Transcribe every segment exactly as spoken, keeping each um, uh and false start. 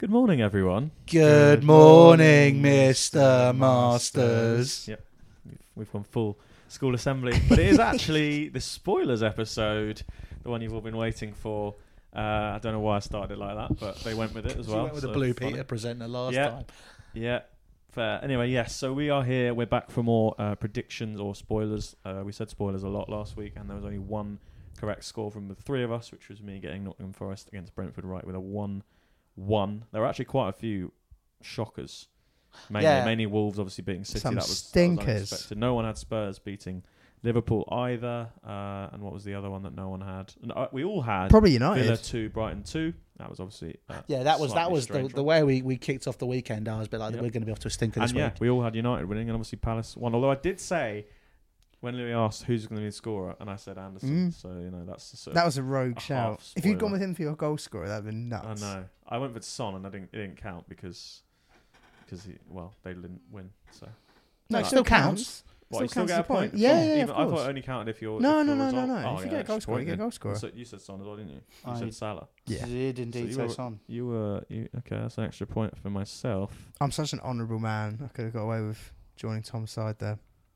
Good morning, everyone. Good, Good morning, morning, Mister Masters. Yep, we've, we've gone full school assembly, but it is actually the spoilers episode, the one you've all been waiting for. Uh, I don't know why I started it like that, but they went with it as well. You went with so the Blue funny. Peter presenter last yeah. time. Yeah, fair. Anyway, yes, so we are here. We're back for more uh, predictions or spoilers. Uh, we said spoilers a lot last week, and there was only one correct score from the three of us, which was me getting Nottingham Forest against Brentford right with a one one. There were actually quite a few shockers. Mainly, yeah. mainly Wolves obviously beating City. Some that was, stinkers. That was unexpected. No one had Spurs beating Liverpool either. Uh, and what was the other one that no one had? And, uh, we all had probably United. Villa two, Brighton two. That was obviously uh, yeah. That was that was the, the way we, we kicked off the weekend. I was a bit like, yep. we're going to be off to a stinker this and week. Yeah, we all had United winning, and obviously Palace won. Although I did say, when Louis asked who's going to be the scorer, and I said Anderson. Mm. So you know that's sort of that was a rogue a shout. If you'd gone with him for your goal scorer, that'd been nuts. I know. I went with Son, and I didn't. It didn't count because because he well they didn't win. So no, it still counts. What, still you still counts get a point? point? Yeah, yeah, Even, of I course. thought it only counted if you're no, if no, your no, result. no, no. Oh, if you yeah, get a goal scorer, you point, get a goal scorer. So you said Son as well, didn't you? You I said Salah. Yeah, did indeed so say Son. You were you okay? That's an extra point for myself. I'm such an honourable man. I could have got away with joining Tom's side there.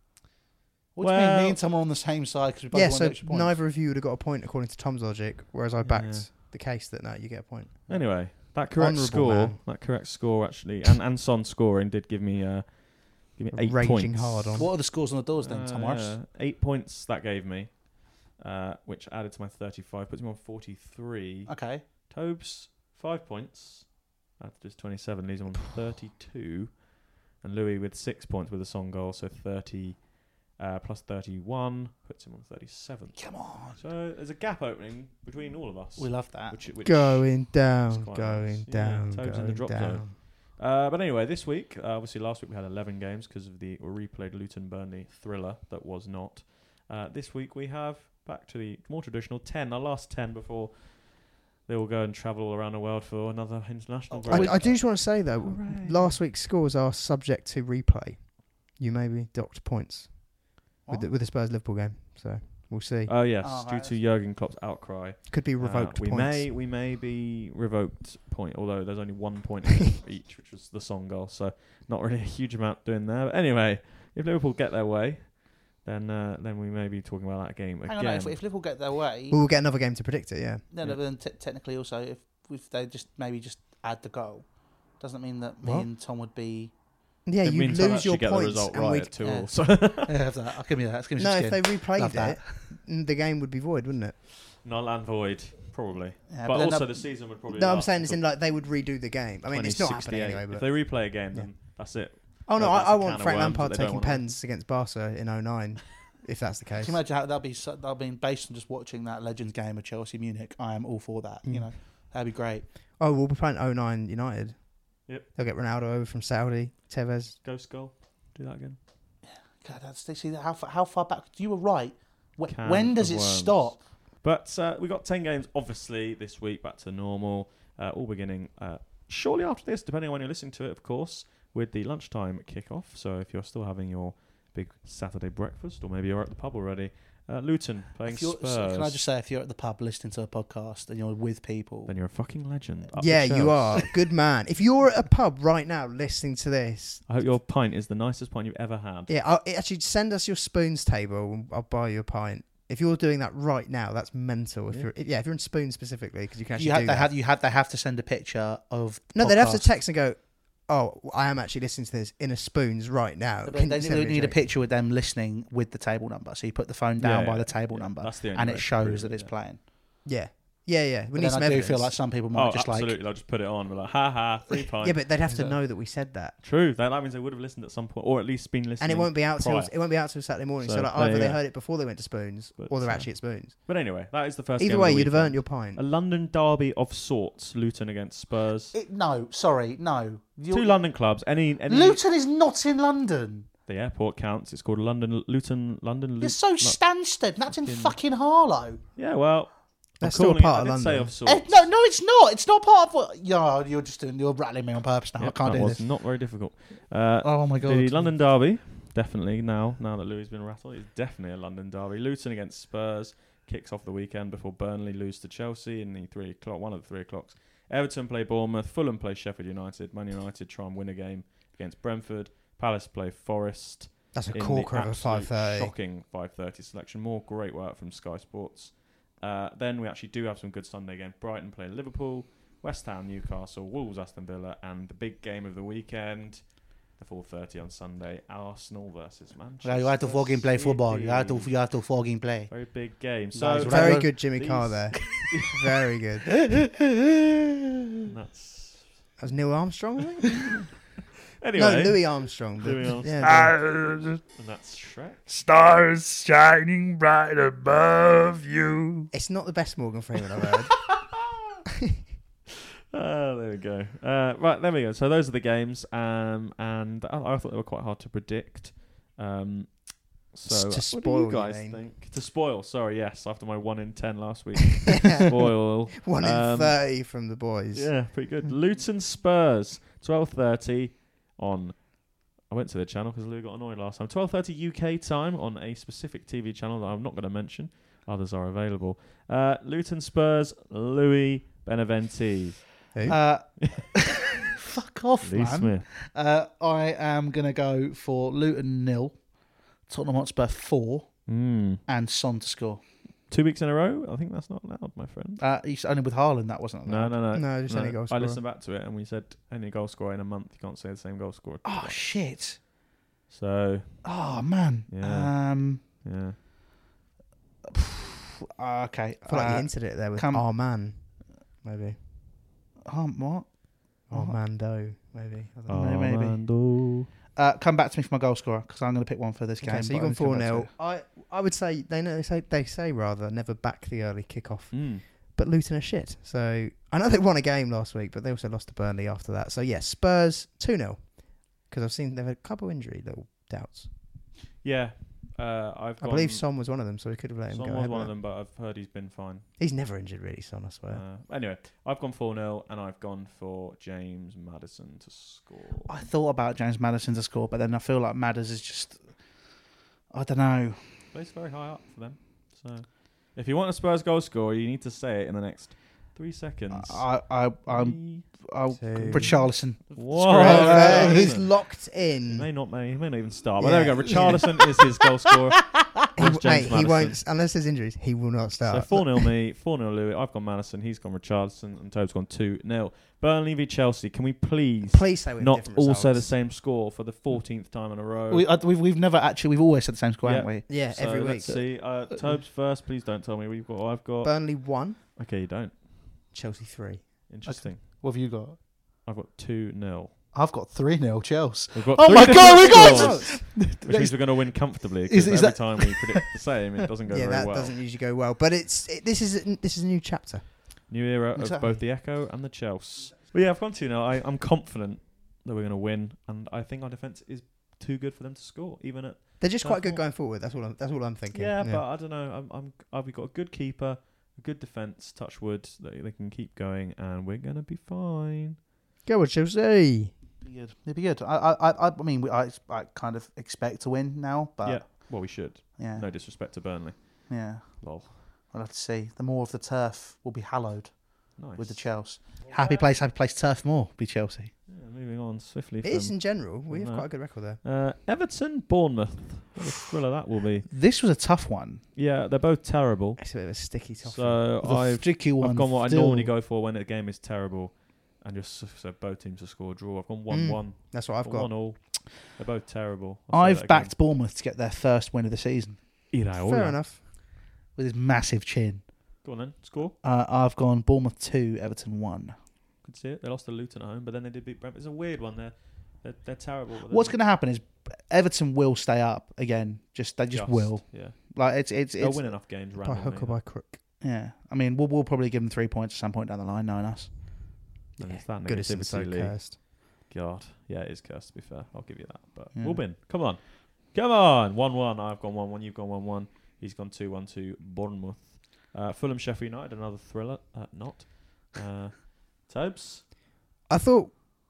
What well, do you mean? Me and Tom are on the same side because we both yeah. won So extra points. neither of you would have got a point according to Tom's logic, whereas I backed yeah. the case that no, you get a point. Anyway, that correct Honourable score, man. that correct score actually, and and Son scoring did give me uh give me eight Raging points. hard on. What are the scores on the doors then, uh, Tom Morris? Yeah. Eight points that gave me, uh, which added to my thirty-five, puts me on forty-three. Okay. Tobes five points, after just twenty-seven, leaves him on thirty-two, and Louis with six points with a Son goal, so thirty. Uh, plus thirty-one puts him on thirty-seven. Come on. So there's a gap opening between all of us. We love that. Which, which going down, going nice. down, yeah, Toes going in the drop down. zone. Uh, but anyway, this week, uh, obviously last week we had eleven games because of the replayed Luton Burnley thriller that was not. Uh, this week we have back to the more traditional ten, our last ten before they will go and travel all around the world for another international break. I, I do just want to say though, Hooray. last week's scores are subject to replay. You may be docked points. With the, with the Spurs Liverpool game, so we'll see. Oh yes, Oh, due right. to Jurgen Klopp's outcry, Could be revoked uh, we points. may we may be revoked point, although there's only one point each, which was the Son goal, so not really a huge amount doing there. But anyway, if Liverpool get their way, then uh, then we may be talking about that game Hang again. on, no, if, if Liverpool get their way, We'll get another game to predict it. Yeah. no, Yeah. no, but then t- technically also, if if they just maybe just add the goal, doesn't mean that me What? and Tom would be. Yeah, it you means I'll lose actually your get points. the result and right we'd- at two yeah. all. So Yeah, have that. I'll give me that. Let's give me no, some if they skin. replayed Love it, mm, the game would be void, wouldn't it? null and void, probably. Yeah, but then also that- the season would probably. No, I'm last saying it's until in like they would redo the game. I mean, it's not happening twenty sixty-eight. anyway. If But they replay a game, Yeah. then that's it. oh no, Well, I, that's I a want can of Frank worms Lampard that they don't taking wanna- pens against Barca in oh nine, if that's the case. Can you imagine how that'll be? So, that'll be based on just watching that Legends game of Chelsea Munich. I am all for that. Mm. You know, that'd be great. Oh, we'll be playing oh nine United. Yep. They'll get Ronaldo over from Saudi. Tevez. Ghost goal. Do that again. God, that's they see how far, how far back. You were right. Wh- Can when does of it worms. stop? But uh, we got ten games, obviously, this week, back to normal, uh, all beginning uh, shortly after this, depending on when you're listening to it, of course, with the lunchtime kickoff. So if you're still having your big Saturday breakfast, or maybe you're at the pub already, uh, Luton playing If you're, Spurs, so can I just say, if you're at the pub listening to a podcast and you're with people, then you're a fucking legend. Up the Yeah, you shelf. are. Good man. If you're at a pub right now listening to this, I hope your pint is the nicest pint you've ever had. yeah, I'll, actually send us your spoons table and I'll buy you a pint. If you're doing that right now, that's mental. If Yeah. you're yeah, if you're in Spoon specifically, because you can actually you have do they that. have you have they have to send a picture of. The no, they'd have to podcast. text and go, "Oh, I am actually listening to this in a Spoons right now." But Can They, you they send me need a text?" picture with them listening with the table number. So you put the phone down Yeah, by yeah, the table yeah. number, That's the only and way it to shows prove that it, it's yeah. playing. Yeah, yeah, yeah. We But need then some I do evidence. feel like some people might Oh, just absolutely. like. I'll just put it on and be like, ha ha, free pint. yeah, but they'd have to Yeah. know that we said that, True. That, that means they would have listened at some point, or at least been listening. and it won't be out till prior. it won't be out till Saturday morning. So, So, like, there either you they go. heard it before they went to Spoons, But, or they're uh, actually at Spoons. But anyway, that is the first Either game way, of the you'd have weekend. earned your pint. A London derby of sorts, Luton against Spurs. It, no, sorry, no. You're- Two London clubs. Any, any Luton is not in London. The airport counts. It's called London Luton. London. You're Lu- so Lu- Stansted. That's in fucking- fucking Harlow. Yeah, well, I'm That's still calling part it, of I did say London. of sorts. Eh, no, no, it's not. It's not part of what. Yeah, you're just doing. You're rattling me on purpose now. Yep, I can't that do was this. not very difficult. Uh, Oh my god. the London derby, definitely now. Now that Louis has been rattled, it's definitely a London derby. Luton against Spurs kicks off the weekend before Burnley lose to Chelsea in the three o'clock, one of the three o'clocks. Everton play Bournemouth. Fulham play Sheffield United. Man United try and win a game against Brentford. Palace play Forest. That's a in the corker of a absolute five thirty. Shocking five thirty selection. More great work from Sky Sports. Uh, then we actually do have some good Sunday games. Brighton play Liverpool. West Ham, Newcastle. Wolves, Aston Villa. And the big game of the weekend, the four thirty on Sunday, Arsenal versus Manchester Yeah, you have to fucking play football. You have to, City. you have to fucking play. Very big game. Nice. So Right. Very good Jimmy These- Carr there. Very good. that's That was Neil Armstrong, I think? anyway. No, Louis Armstrong. but- Louis Armstrong. Yeah, And that's Shrek. Stars shining bright above you. it's not the best Morgan Freeman I've heard. Oh, there we go. Uh, right, there we go. So those are the games, um, and I, I thought they were quite hard to predict. Um, so S- to what spoil, do you you guys mean? think? To spoil, sorry, yes. After my one in ten last week, spoil. One in Um, thirty from the boys. Yeah, pretty good. Luton Spurs, twelve thirty on. I went to the channel because Lou got annoyed last time. twelve thirty U K time on a specific T V channel that I'm not going to mention. Others are available. Uh, Luton Spurs, Louis Beneventi. Who? Uh, fuck off, Lee man. Smith. Uh, I am going to go for Luton nil, Tottenham Hotspur four, Mm. and Son to score. Two weeks in a row? I think that's not allowed, my friend. Uh, he's only with Haaland, that wasn't No, allowed. no, no. No, just any goal I scorer. listened back to it and we said any goal scorer in a month, you can't say the same goal scorer. Oh, shit. So, Oh, man. Yeah. Um, yeah. uh, okay. I feel like you uh, hinted it there with come- our man, maybe. um, what? Armando, maybe. I don't know. Oh, maybe. Armando. Uh, come back to me for my goal scorer, because I'm going to pick one for this game. Okay, so but you've I'm gone gonna four come back to nil. it. I I would say they know they say they say rather never back the early kickoff, Mm. but Luton are shit. So I know they won a game last week, but they also lost to Burnley after that. So yes, Spurs two nil because I've seen they've had a couple injury little doubts. Yeah. Uh, I've I gone, believe Son was one of them, so we could have let him Son go was ahead one with of it. them, but I've heard he's been fine. He's never injured really, Son. I swear. Uh, anyway, I've gone four nil and I've gone for James Maddison to score. I thought about James Maddison to score, but then I feel like Madders is just... I don't know. Plays very high up for them. So, if you want a Spurs goal scorer, you need to say it in the next three seconds. I, I, I'm... Three, I'm Two. Richarlison. Whoa. Uh, he's Richarlison. locked He in. may not, may, he may not even start. But there we Yeah. go. Richarlison is his goal scorer. He, That's w- James mate, he Maddison. won't unless there's injuries. He will not So start. four nil me, four nil Louis. I've gone Madison, he's gone Richardson, and Tobe's gone two nil. Burnley v Chelsea. Can we please, Please say we have not different all say the results. same score for the fourteenth time in a row? We, uh, we've, we've never actually... We've always said the same score, Yeah. haven't we? Yeah, So every week. let's see. Uh, Tobes first. Please don't tell me we've got. I've got. Burnley one, Okay, you don't. Chelsea three. Interesting. What have you got? I've got two nil. I've got three nil Chelsea. We've got Oh three my God, we different got scores, Which means we're going to win comfortably. Is- Because is every that- time we predict the same, it doesn't go Yeah, very that well. doesn't usually go well. But it's it, this is a, this is a new chapter. New era of Exactly. both the Echo and the Chelsea. Well, yeah, I've gone two nil. I I'm confident that we're going to win, and I think our defense is too good for them to score, even at. They're just So quite good four. going forward. That's all. I'm, that's all I'm thinking. Yeah, but I don't know. I'm I'm. Uh, we've got a good keeper, a good defense. Touch wood that they can keep going, and we're going to be fine. go with Chelsea. Be good. It'd be good. I, I, I, I mean, we, I, I kind of expect to win now, but Yeah. Well, we should. yeah, No disrespect to Burnley. yeah. Lol. We'll have to see. The more of the turf will be hallowed Nice. with the Chelsea. Happy place, happy place. Turf more be Chelsea. Yeah, moving on swiftly. It is from, in general. We have no. quite a good record there. uh, Everton, Bournemouth. What a thriller that will be. This was a tough one. Yeah, they're both terrible. It's a bit of a sticky topic. So The I've, sticky one. I've gone what still- I normally go for when a game is terrible, and just s- so both teams to score a draw. I've gone one one. That's what I've got. One all. They're both terrible. I'll say I've that backed Bournemouth to get their first win of the season again. Either Fair or. enough. with his massive chin. Go on then. Score. Uh, I've gone Bournemouth two, Everton one. Could see it. They lost to Luton at home, but then they did beat Brentford. It's a weird one. They're they're, they're terrible. but What's they're going to happen is Everton will stay up again. Just they just, will. Yeah. Like it's it's They'll it's win enough games By randomly. hook or by crook. yeah. I mean, we'll we'll probably give them three points at some point down the line, knowing us. And it's that Goodison so negativity, Lee. cursed. God, yeah, it is cursed. To be fair, I'll give you that. But Yeah. we'll win. Come on, come on. One one. I've gone one one. You've gone one one. He's gone two one to Bournemouth. Uh, Fulham, Sheffield United, another thriller. Uh, not. Uh, Tobes. I thought.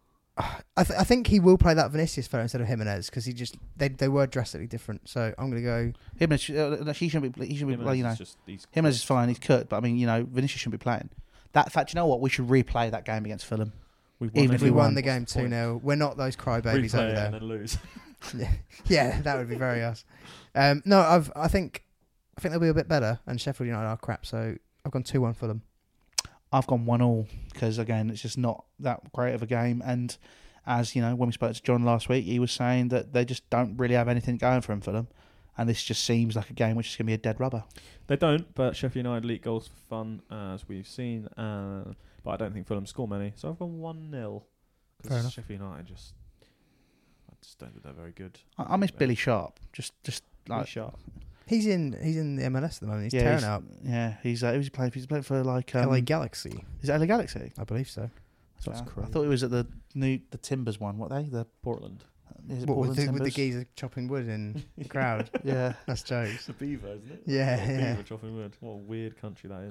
I, th- I think he will play that Vinicius fellow instead of Jimenez because he just they they were drastically different. So I'm gonna go. Jimenez, uh, he shouldn't be. He shouldn't be. Well, you know, is just, he's Jimenez is fine. He's cut, but I mean, you know, Vinicius shouldn't be playing. That fact, you know what? We should replay that game against Fulham. We've Even If if we we won won, the what's game the two point? nil, we're not those crybabies Replay over it there. and then lose. Yeah, that would be very us. Um, no, I've I think I think they'll be a bit better, and Sheffield United are crap. So I've gone two one for them. I've gone one all because again, it's just not that great of a game. And as you know, when we spoke to John last week, he was saying that they just don't really have anything going for them for them, and this just seems like a game which is going to be a dead rubber. They don't, but Sheffield United leak goals for fun, as we've seen. Uh, but I don't think Fulham score many, so I've gone one nil. Fair enough. Sheffield United just, I just don't think they're very good. I, I miss Yeah. Billy Sharp. Just, just Really like sharp. He's in he's in the M L S at the moment. He's yeah, tearing he's, out Yeah, he's uh, who's he playing? He's playing for like um, L A Galaxy, Is it L A Galaxy? I believe so. That's Uh, crazy. I thought it was at the new the Timbers one. What they the Portland. is it What, with, Portland the, with the Timbers? geezer chopping wood in the crowd. Yeah. That's jokes. The Beaver, isn't it? Yeah, The yeah. Beaver chopping wood. What a weird country that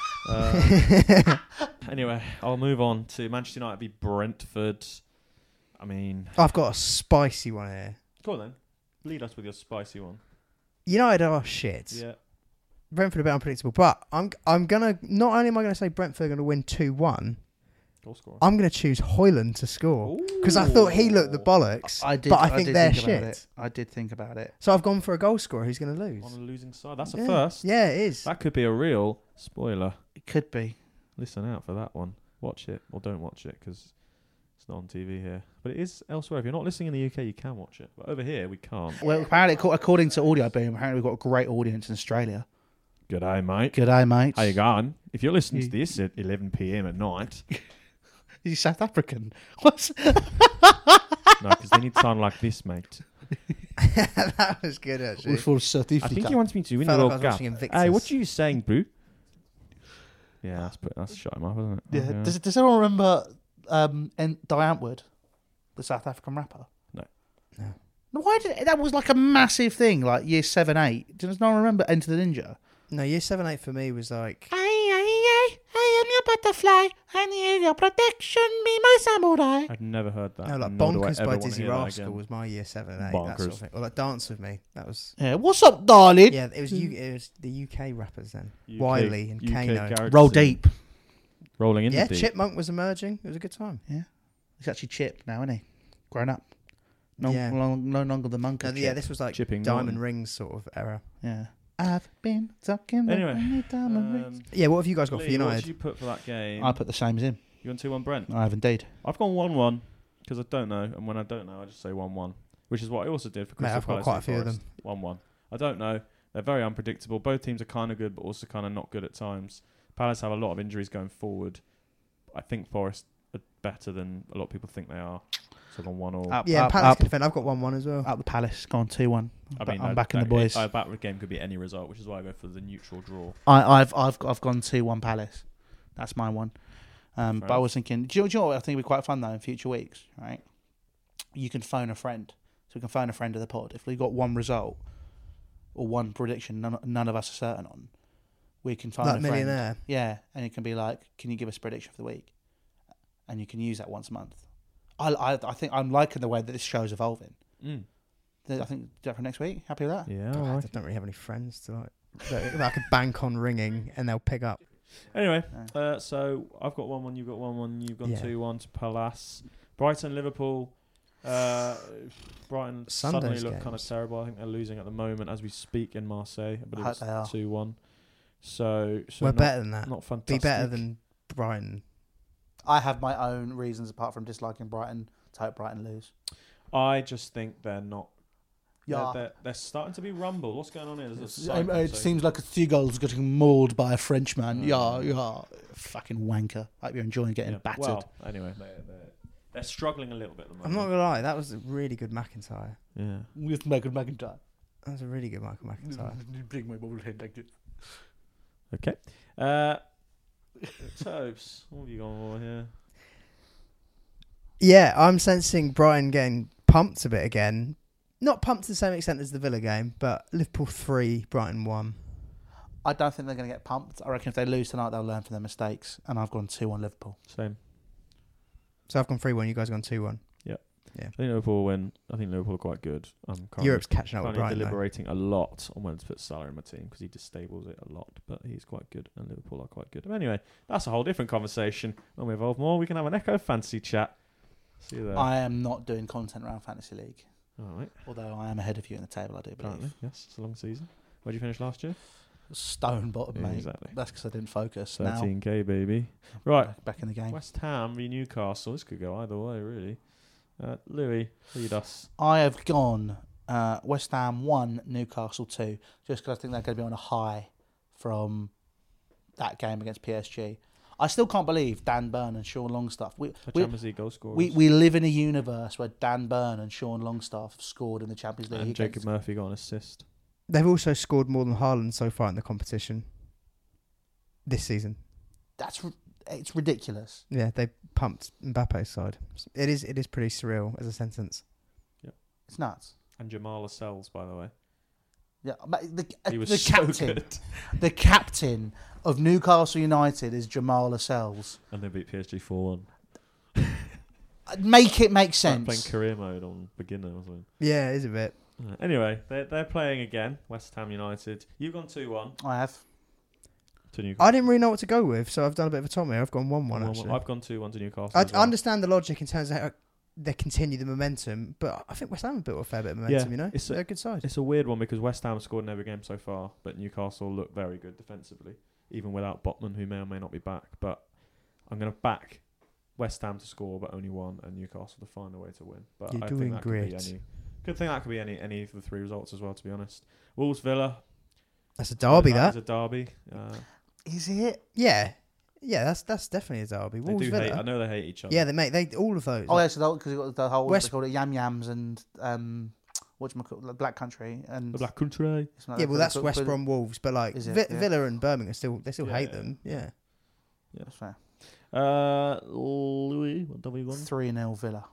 is. uh, anyway, I'll move on to Manchester United v Brentford. I mean, I've got a spicy one here. go on then. Lead us with your spicy one. United are shit. Yeah. Brentford are a bit unpredictable, but I'm I'm gonna not only am I gonna say Brentford are gonna win two one. Goal scorer. I'm gonna choose Hoyland to score because I thought he looked the bollocks. I did, but I think did they're think about shit. it. I did think about it. So I've gone for a goal scorer who's gonna lose. On a losing side. That's a yeah. first. Yeah, it is. That could be a real spoiler. It could be. Listen out for that one. Watch it or don't watch it because it's not on T V here. But it is elsewhere. If you're not listening in the U K, you can watch it. But over here, we can't. Well, apparently, co- according to Audio Boom, apparently we've got a great audience in Australia. Good day, mate. Good day, mate. How you going? If you're listening You- to this at eleven p.m. at night, Is he South African? What's no, because they need to sound like this, mate. That was good actually. for I certificate? think he wants me to win Felt the like I World was Cup. watching Invictus. Hey, what are you saying, boo? Yeah, that's put, that's shut him up, isn't it? Yeah. Okay. Does, does anyone remember um, en- Diane Wood, the South African rapper? No. No. No, why did that was like a massive thing, like year seven, eight. Does no one remember Enter the Ninja? No, year seven eight for me was like I, I, I, I am your butterfly. I need your protection. Be my samurai. I've never heard that. no, like nor do I Bonkers ever by wanna Dizzy hear that Rascal again. was my year seven and eight. That sort Bonkers. of thing. Or like Dance with Me. That was Yeah. What's up, darling? yeah. It was U, it was the U K rappers then. U K Wiley and U K Kano. garage Roll scene. deep. Rolling in Yeah, the deep. Chipmunk was emerging. It was a good time. He's actually Chip now, isn't he? Grown up. No, Yeah. no, no longer the monk. No, of yeah, Chip. this was like Chipping Diamond Norton. Rings sort of era. Yeah. I've been talking about Anyway, many diamond rings. um, Yeah, what have you guys got for Lee, what United? did you put for that game? I put the same as him. You on two one Brent? I have indeed. I've gone one one because I don't know, and when I don't know, I just say one one, which is what I also did for Mate, Crystal I've got Palace quite a v few of Forest. one one. I don't know. They're very unpredictable. Both teams are kind of good, but also kind of not good at times. Palace have a lot of injuries going forward. I think Forest are better than a lot of people think they are. So I've gone one all. Up, Yeah, up, Palace up, can defend. I've got one one as well. up the Palace. Gone two one. I mean, I'm that- backing the that- boys. A back game could be any result, which is why I go for the neutral draw. I, I've I've I've gone two one Palace. That's my one. Um, Fair but I enough. was thinking, do you, do you know what I think would be quite fun though in future weeks, right? You can phone a friend, so we can phone a friend of the pod. If we got one result or one prediction, none, none of us are certain on, we can phone Like a friend. Millionaire. Yeah, and it can be like, can you give us a prediction for the week? And you can use that once a month. I I, I think I'm liking the way that this show's evolving. Mm. I think do that for next week. Happy with that? Yeah, God, all I right. don't really have any friends to like that that I could bank on ringing and they'll pick up. Anyway, uh, so I've got one one, you've got one one, you've gone Yeah. two one to Palace. Brighton, Liverpool. Uh, Brighton suddenly Sunday's look kind of games. terrible. I think they're losing at the moment as we speak in Marseille. I believe hope it's they are. two one. So, so We're not, better than that. not Be fantastic. better than Brighton. I have my own reasons apart from disliking Brighton to hope Brighton lose. I just think they're not. Yeah. They're, they're, they're starting to be rumbled. What's going on here? There's a It, cycle, it so- seems like a seagull's getting mauled by a Frenchman. Mm. Yeah, yeah. Fucking wanker. I hope you're enjoying getting Yeah, battered. Well, anyway, they're, they're, they're struggling a little bit at the moment. I'm not gonna lie, that was a really good McIntyre. Yeah. With Michael McIntyre. That was a really good Michael McIntyre. Bring my bubble head like this. Okay. Uh, Tobes, what have you gone for here? Yeah, I'm sensing Brighton getting pumped a bit again. Not pumped to the same extent as the Villa game, but Liverpool three, Brighton one. I don't think they're going to get pumped. I reckon if they lose tonight, they'll learn from their mistakes. And I've gone two on Liverpool. Same. So I've gone three one. You guys have gone two one. Yeah. I think Liverpool will win. I think Liverpool are quite good. I'm currently, Europe's catching up with currently Brighton. though. deliberating a lot on when to put Salah in my team because he distables it a lot, but he's quite good and Liverpool are quite good. But anyway, that's a whole different conversation. When we evolve more, we can have an Echo Fantasy chat. See you there. I am not doing content around Fantasy League, All right. although I am ahead of you in the table, I do believe. Apparently, yes. It's a long season. Where did you finish last year? Stone bottom, Yeah, mate. exactly. That's because I didn't focus. thirteen k, baby. Now, Right. back, back in the game. West Ham v Newcastle. This could go either way, really. Uh, Louis, lead us. I have gone uh, West Ham one, Newcastle two, just because I think they're going to be on a high from that game against P S G. I still can't believe Dan Burn and Sean Longstaff. We The we, Champions League goal scorers. we we live in a universe where Dan Burn and Sean Longstaff scored in the Champions League. and against- Jacob Murphy got an assist. They've also scored more than Haaland so far in the competition this season. That's r- it's ridiculous. Yeah, they pumped Mbappe's side. It is it is pretty surreal as a sentence. It's nuts. And Jamal Lascelles, by the way. Yeah, but the, He was the so captain, good. the captain of Newcastle United is Jamal Lascelles. And they beat P S G four one. Make it make Playing sense. career mode on beginner or something. Yeah, it is a bit. Uh, Anyway, they're, they're playing again, West Ham United. You've gone two one I have. to Newcastle. I didn't really know what to go with, so I've done a bit of a Tommy. I've gone one one One- actually. I've gone two one to Newcastle. I, as I well. understand the logic in terms of how they continue the momentum, but I think West Ham have built a fair bit of momentum. Yeah, you know, it's a- they're a good side. It's a weird one because West Ham scored in every game so far, but Newcastle look very good defensively, even without Botman, who may or may not be back. But I'm going to back West Ham to score, but only one, and Newcastle to find a way to win. But You're I doing think that great. could be any. Good thing that could be any any of the three results as well. To be honest, Wolves Villa. That's a derby. That That. is a derby. Uh, Is it? Yeah, yeah. That's that's definitely a derby. they Wolves do Villa. hate. I know they hate each other. Yeah, they make they all of those. Oh, yeah, so because you got the whole West- they call it Yam Yams and um, what you call Black Country and the Black Country. it's not yeah, that- well, that's but- West but- Brom Wolves, but like Is it? Vi- Yeah. Villa and Birmingham still they still Yeah, hate yeah, them. yeah. Yeah. That's fair. Uh, Louis, what have we gone? Three nil Villa.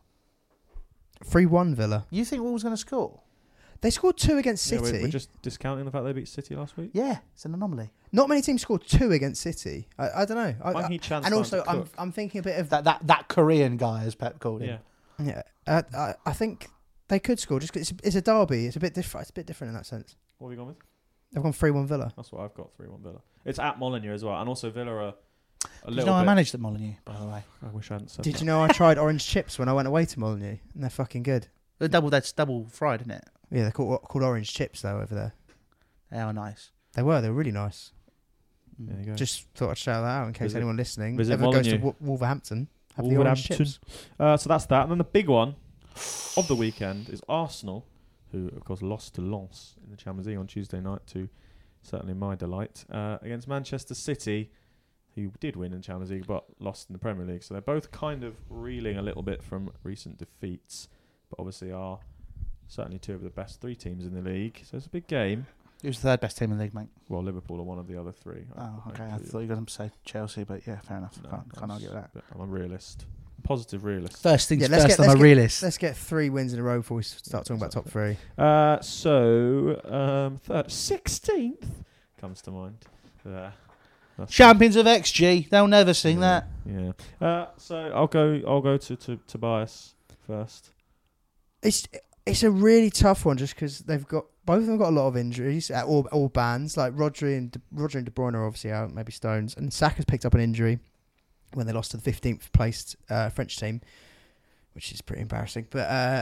Three one Villa. You think Wolves going to score? They scored two against Yeah, City. we're, we're just discounting the fact they beat City last week. Yeah, it's an anomaly. Not many teams scored two against City. I, I don't know. I, Why I- he chance and also, to I'm cook? I'm thinking a bit of That that that Korean guy, as Pep called him. Yeah. yeah. Uh, I I think they could score just 'cause it's, it's a derby. It's a bit different. It's a bit different in that sense. What have we gone with? They've gone three one Villa. That's what I've got. Three one Villa. It's at Molineux as well, and also Villa are a Did you little know I bit. managed at Molineux, by the way? I wish I hadn't said Did that. you know I tried orange chips when I went away to Molineux, and they're fucking good. The double that's double fried, isn't it? Yeah, they're called called orange chips though over there. They are nice. They were. They were really nice. Mm. There you go. Just thought I'd shout that out in case Visit- anyone listening visit ever goes to Molineux. Wo- Wolverhampton. Have the orange Wolverhampton. chips. Uh, so that's that. And then the big one of the weekend is Arsenal, who of course lost to Lens in the Champions League on Tuesday night, to certainly my delight, uh, against Manchester City, who did win in the Champions League but lost in the Premier League. So they're both kind of reeling a little bit from recent defeats, but obviously are certainly two of the best three teams in the league. So it's a big game. Who's the third best team in the league, mate? Well, Liverpool are one of the other three. Oh, I- okay. I I include- thought you were going to say Chelsea, but yeah, fair enough. No, can't, can't that's- argue with that. but I'm a realist. A positive realist. First things Yeah, let's first, get- I'm let's a get- realist. Let's get three wins in a row before we start talking about top three. Uh, so um, third, sixteenth comes to mind. Uh, that's- Champions of X G. They'll never sing yeah, that. Yeah. Uh, so I'll go. I'll go to, to Tobias first. It's it's a really tough one just because they've got both of them got a lot of injuries at all all bands. Like Rodri and De, Rodri and De Bruyne are obviously out, maybe Stones, and Saka's picked up an injury when they lost to the fifteenth placed uh, French team, which is pretty embarrassing. But uh,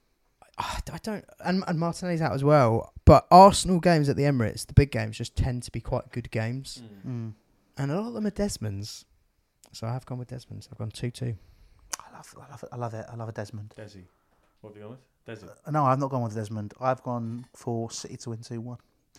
I I don't, and, and Martinelli's out as well. But Arsenal games at the Emirates, the big games, just tend to be quite good games, Mm. and a lot of them are Desmonds. So I have gone with Desmonds. I've gone two two. I love, I love it. I love it. I love a Desmond. Desi. What have you gone with? Desi. Uh, no, I've not gone with Desmond. I've gone for City to win two one.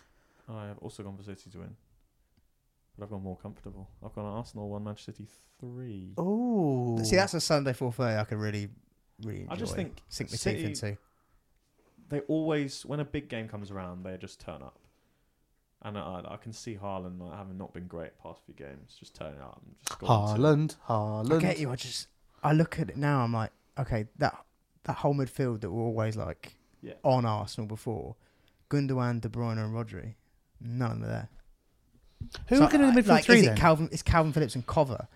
I have also gone for City to win, but I've gone more comfortable. I've gone Arsenal one, Manchester City three. Oh, See, that's a Sunday four thirty. I could really, really enjoy. I just think sink my City- teeth into. They always, when a big game comes around, they just turn up. And I, I can see Haaland like, having not been great past few games, just turning up and just scoring. two. Haaland. I Haaland. get you. I just, I look at it now. I'm like, okay, that that whole midfield that were always like Yeah. on Arsenal before, Gundogan, De Bruyne, and Rodri, none of them are there. Who So, are going to uh, the midfield like, three is then? it Calvin? It's Calvin Phillips and Cover,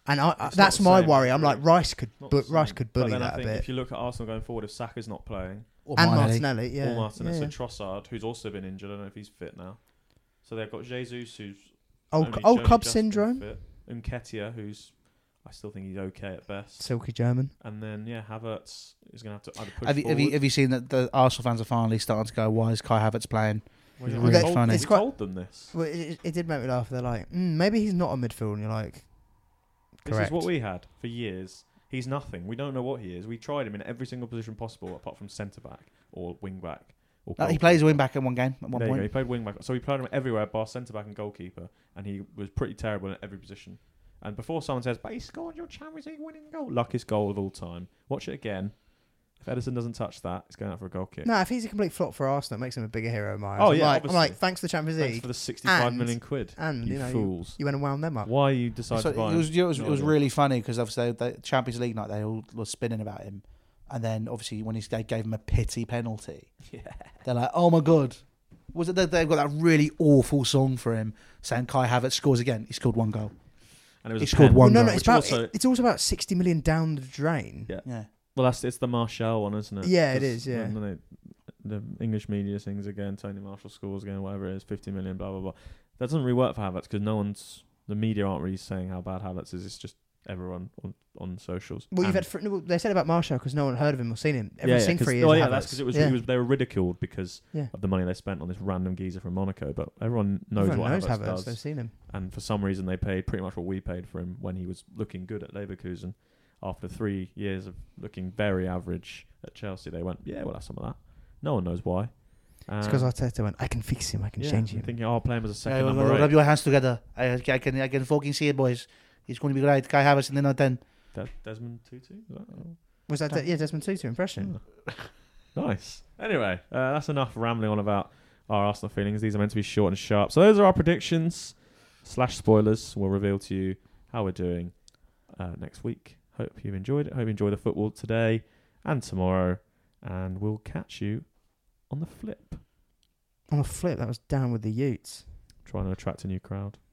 And I, I, It's that's not the my same, worry. I'm really. like Rice could, Not but the Rice same. could But bully then I that a think bit. if you look at Arsenal going forward, if Saka's not playing, Or And Martinelli. Martinelli, yeah, or Martinez, yeah. so Trossard, who's also been injured. I don't know if he's fit now. So they've got Jesus, who's Old, only- old only club just been syndrome. fit. Nketiah, who's I still think he's okay at best. Silky German. And then yeah, Havertz is going to have to either push Have you, have, forward. you, have you seen that the Arsenal fans are finally starting to go, why is Kai Havertz playing? Well, It's yeah, really we told, funny. we It's quite- told them this. Well, it, it did make me laugh. They're like, mm, maybe he's not a midfield. And you're like, This correct. is what we had for years. He's nothing. We don't know what he is. We tried him in every single position possible, apart from centre back or wing back. Or No, he goalkeeper. plays wing back at one game at one There you go. point. He played wing back, so he played him everywhere, bar centre back and goalkeeper, and he was pretty terrible in every position. And before someone says, "But he scored your Champions League winning goal," luckiest goal of all time. Watch it again. If Ederson doesn't touch that, it's going out for a goal kick. no, if he's a complete flop for Arsenal, it makes him a bigger hero of mine. Oh, I'm yeah, like, I'm obviously. like, thanks for the Champions Thanks League. for the sixty-five And- million quid. And you, you know, you, fools! you went and wound them up. Why you decided So to buy it him? was, it was, No it was idea. really funny because obviously the Champions League night they all were spinning about him, and then obviously when he they gave him a pity penalty, Yeah. they're like, "Oh my god!" Was it that they've got that really awful song for him saying Kai Havertz scores again? He scored one goal. And it was He a scored pen. one Well, no, no, goal. it's Which about also- it- it's also about sixty million down the drain. Yeah. Yeah, Well, that's it's the Martial one, isn't it? Yeah, it 'Cause is, yeah. when they- the English media sings again. Tony Marshall scores again. Whatever it is, fifty million. Blah blah blah. That doesn't really work for Havertz because no one's the media aren't really saying how bad Havertz is. It's just everyone on, on socials. Well, you've And- had fr- no, they said about Marshall because no one heard of him or seen him. yeah, Everyone's yeah, seen 'cause- three years. well, of yeah, that's Havertz. because it was, yeah. he was they were ridiculed because Yeah. of the money they spent on this random geezer from Monaco. But everyone knows Everyone what knows Havertz, Havertz. does. They've seen him. And for some reason, they paid pretty much what we paid for him when he was looking good at Leverkusen. After three years of looking very average at Chelsea, they went, yeah, we'll have some of that. No one knows why. It's Um, because Arteta went, I can fix him. I can yeah, change I'm him. thinking, oh, play him as a second yeah number well, eight. rub your hands together. I, I can I can fucking see it, boys. He's going to be great. Kai Havertz and then not ten. De- Desmond Tutu? Is that- oh. Was that, yeah, Desmond Tutu impression? Oh. Nice. Anyway, uh, that's enough rambling on about our Arsenal feelings. These are meant to be short and sharp. So those are our predictions slash spoilers. We'll reveal to you how we're doing uh, next week. Hope you've enjoyed it. Hope you enjoy the football today and tomorrow. And we'll catch you on the flip. On a flip, that was down with the Utes. Trying to attract a new crowd.